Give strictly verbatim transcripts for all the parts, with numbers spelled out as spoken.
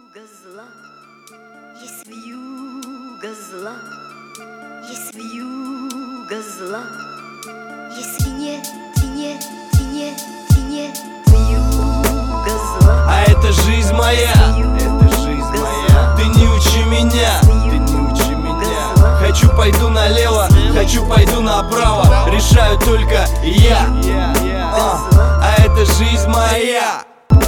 вьюга зла, есть вьюга зла, есть вьюга зла, если нет, нет, нет, нет, вьюга зла. А это жизнь моя, это жизнь моя. Ты не учи меня, ты не учи меня. Хочу пойду налево, хочу пойду направо. Решаю только я. А, а это жизнь моя.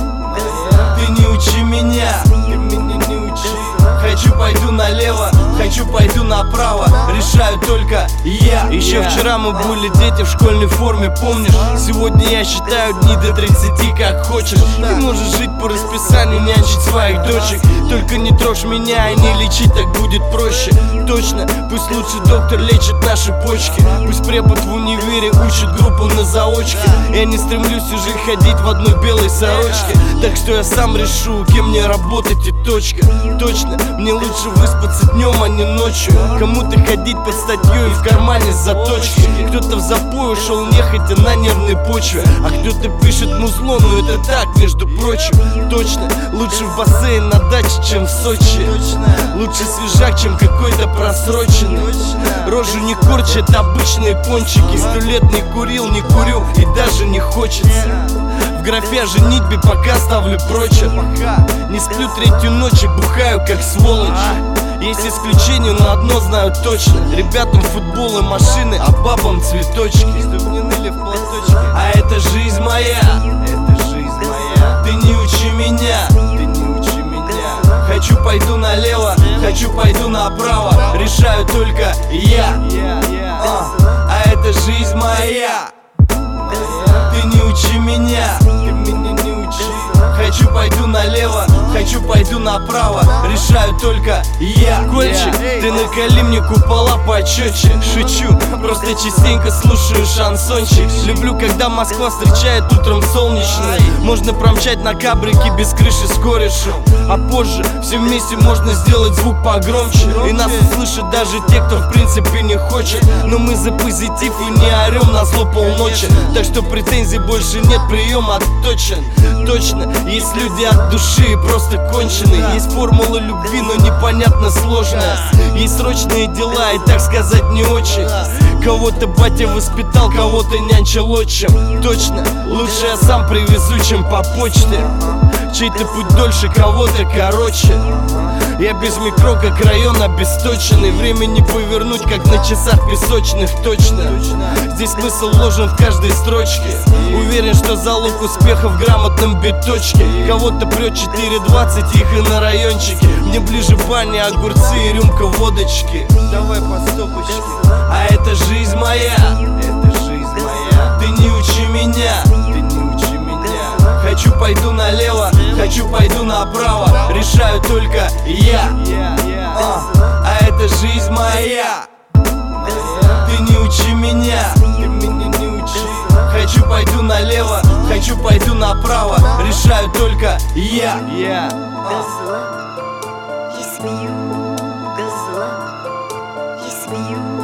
Ты не учи меня, ты меня не учи. Хочу пойду налево, хочу пойду направо. Решаю только я. Еще вчера мы были дети в школьной форме, помнишь? Сегодня я считаю дни до тридцати как хочешь. Ты можешь жить по расписанию, нянчить своих дочек. Только не трожь меня и не лечить, так будет проще. Точно, пусть лучше доктор лечит наши почки. Пусть препод в универе учит группу на заочке. Я не стремлюсь уже ходить в одной белой сорочке. Так что я сам решу, кем мне работать и точка. Точно, мне лучше выспаться днем, а не ночью. Кому-то ходить под статьей в кармане с заточки. Кто-то в запой ушел нехотя на нервной почве. А кто-то пишет музло, но это так, между прочим. Точно, лучше в бассейн на даче, чем в Сочи. Лучше свежак, чем какой-то просроченный. Рожу не корчат обычные пончики. Сто лет не курил, не курю и даже не хочется. В графе женитьбе пока ставлю прочее. Не сплю третью ночь и бухаю как сволочь. Есть исключения, но одно знаю точно. Ребятам футбол и машины, а бабам цветочки. А это жизнь моя, это жизнь моя. Ты не учи меня, ты не учи меня. Хочу пойду налево, хочу пойду направо. Решаю только я. А, а это жизнь моя. Ты не учи меня, ты меня не учи. Хочу пойду налево, хочу пойду направо. Решаю только я. Кольчик, ты наколи мне купола почетче. Шучу, просто частенько слушаю шансончик. Люблю, когда Москва встречает утром солнечной. Можно промчать на кабрике без крыши с корешем. А позже все вместе можно сделать звук погромче. И нас услышат даже те, кто в принципе не хочет. Но мы за позитив и не орем на зло полночи. Так что претензий больше нет, прием отточен. Точно, есть люди от души и просто конченые. Есть формула любви, но непонятно сложная. Есть срочные дела и, так сказать, не очень. Кого-то батя воспитал, кого-то нянчил отчим. Точно, лучше я сам привезу, чем по почте. Чей-то путь дольше, кого-то короче. Я без микро, как район обесточенный. Время не повернуть, как на часах песочных, точно. Здесь смысл вложен в каждой строчке. Уверен, что залог успеха в грамотном биточке. Кого-то прет четыре двадцать, их и на райончике. Мне ближе баня, огурцы и рюмка водочки. Давай по стопочке. А это жизнь моя, это жизнь моя. Ты не учи меня, ты не учи меня. Хочу пойду налево, хочу пойду направо. Решаю только я. А, а это жизнь моя. Ты не учи меня, ты меня не учи. Хочу пойду налево, хочу пойду направо. Решаю только я. Есть вьюга зла, есть вьюга.